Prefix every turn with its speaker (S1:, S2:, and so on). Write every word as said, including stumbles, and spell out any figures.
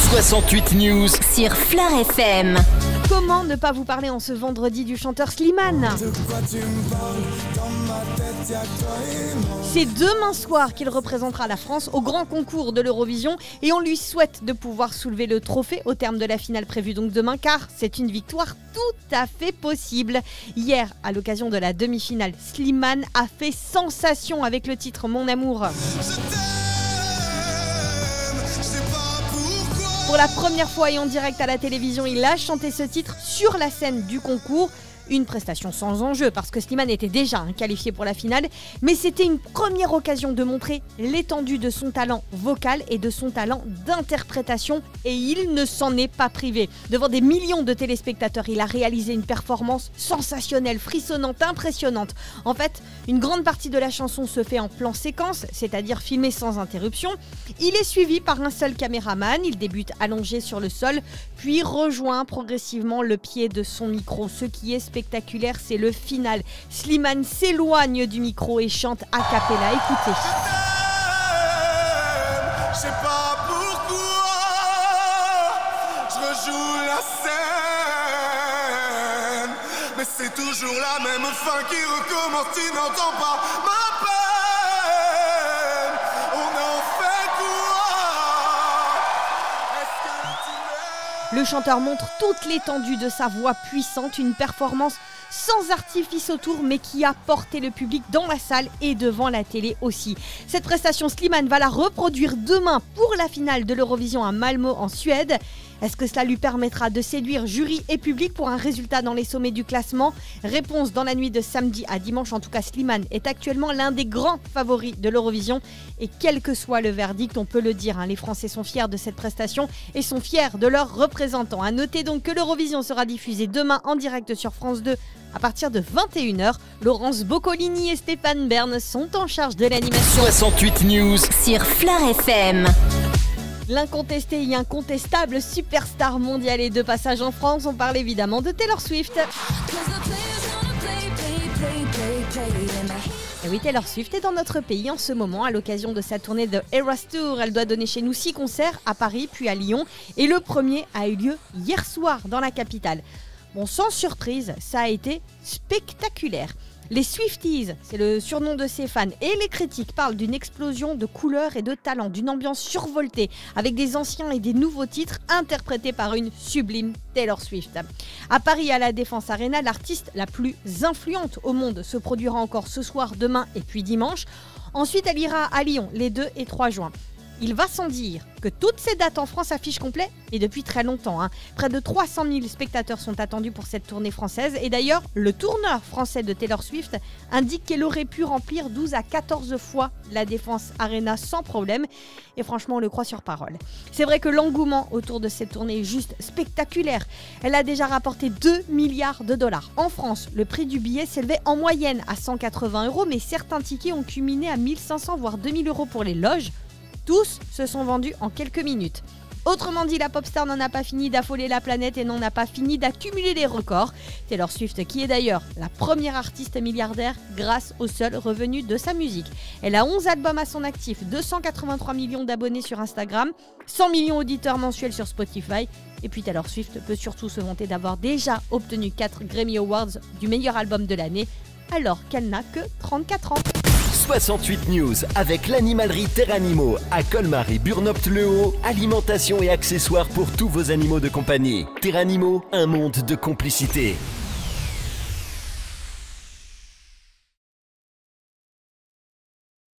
S1: soixante-huit News
S2: sur Fleur F M.
S3: Comment ne pas vous parler en ce vendredi du chanteur Slimane ? C'est demain soir qu'il représentera la France au grand concours de l'Eurovision et on lui souhaite de pouvoir soulever le trophée au terme de la finale prévue donc demain, car c'est une victoire tout à fait possible. Hier, à l'occasion de la demi-finale, Slimane a fait sensation avec le titre Mon Amour. Pour la première fois et en direct à la télévision, il a chanté ce titre sur la scène du concours. Une prestation sans enjeu parce que Slimane était déjà qualifié pour la finale, mais c'était une première occasion de montrer l'étendue de son talent vocal et de son talent d'interprétation, et il ne s'en est pas privé. Devant des millions de téléspectateurs, il a réalisé une performance sensationnelle, frissonnante, impressionnante. En fait, une grande partie de la chanson se fait en plan séquence, c'est-à-dire filmé sans interruption. Il est suivi par un seul caméraman, il débute allongé sur le sol, puis rejoint progressivement le pied de son micro. Ce qui est spectaculaire, c'est le final. Slimane s'éloigne du micro et chante a cappella. Écoutez.
S4: Je sais pas pourquoi je rejoue la scène, mais c'est toujours la même fin qui recommence. Tu n'entends pas ma peine. On en fait quoi? Est-ce que tu m'aimes?
S3: Le chanteur montre toute l'étendue de sa voix puissante, une performance sans artifice autour, mais qui a porté le public dans la salle et devant la télé aussi. Cette prestation, Slimane va la reproduire demain pour la finale de l'Eurovision à Malmö en Suède. Est-ce que cela lui permettra de séduire jury et public pour un résultat dans les sommets du classement ? Réponse dans la nuit de samedi à dimanche. En tout cas, Slimane est actuellement l'un des grands favoris de l'Eurovision. Et quel que soit le verdict, on peut le dire, hein, les Français sont fiers de cette prestation et sont fiers de leurs représentants. À noter donc que l'Eurovision sera diffusée demain en direct sur France deux à partir de vingt et une heures. Laurence Boccolini et Stéphane Bern sont en charge de l'animation.
S1: soixante-huit News
S2: Sur Fleur F M.
S3: L'incontesté et incontestable superstar mondiale est de passage en France. On parle évidemment de Taylor Swift. Et oui, Taylor Swift est dans notre pays en ce moment à l'occasion de sa tournée de Eras Tour. Elle doit donner chez nous six concerts à Paris puis à Lyon. Et le premier a eu lieu hier soir dans la capitale. Bon, sans surprise, ça a été spectaculaire. Les Swifties, c'est le surnom de ses fans, et les critiques parlent d'une explosion de couleurs et de talent, d'une ambiance survoltée, avec des anciens et des nouveaux titres interprétés par une sublime Taylor Swift. À Paris, à la Défense Arena, l'artiste la plus influente au monde se produira encore ce soir, demain et puis dimanche. Ensuite, elle ira à Lyon les deux et trois juin. Il va sans dire que toutes ces dates en France affichent complet, et depuis très longtemps. Hein. Près de trois cent mille spectateurs sont attendus pour cette tournée française. Et d'ailleurs, le tourneur français de Taylor Swift indique qu'elle aurait pu remplir douze à quatorze fois la Défense Arena sans problème. Et franchement, on le croit sur parole. C'est vrai que l'engouement autour de cette tournée est juste spectaculaire. Elle a déjà rapporté deux milliards de dollars. En France, le prix du billet s'élevait en moyenne à cent quatre-vingts euros, mais certains tickets ont culminé à mille cinq cents voire deux mille euros pour les loges. Tous se sont vendus en quelques minutes. Autrement dit, la popstar n'en a pas fini d'affoler la planète et n'en a pas fini d'accumuler les records. Taylor Swift, qui est d'ailleurs la première artiste milliardaire grâce au seul revenu de sa musique. Elle a onze albums à son actif, deux cent quatre-vingt-trois millions d'abonnés sur Instagram, cent millions d'auditeurs mensuels sur Spotify. Et puis Taylor Swift peut surtout se vanter d'avoir déjà obtenu quatre Grammy Awards du meilleur album de l'année, alors qu'elle n'a que trente-quatre ans.
S1: soixante-huit News avec l'animalerie Terranimo à Colmar et Burnopte-le-Haut. Alimentation et accessoires pour tous vos animaux de compagnie. Terranimo, un monde de complicité.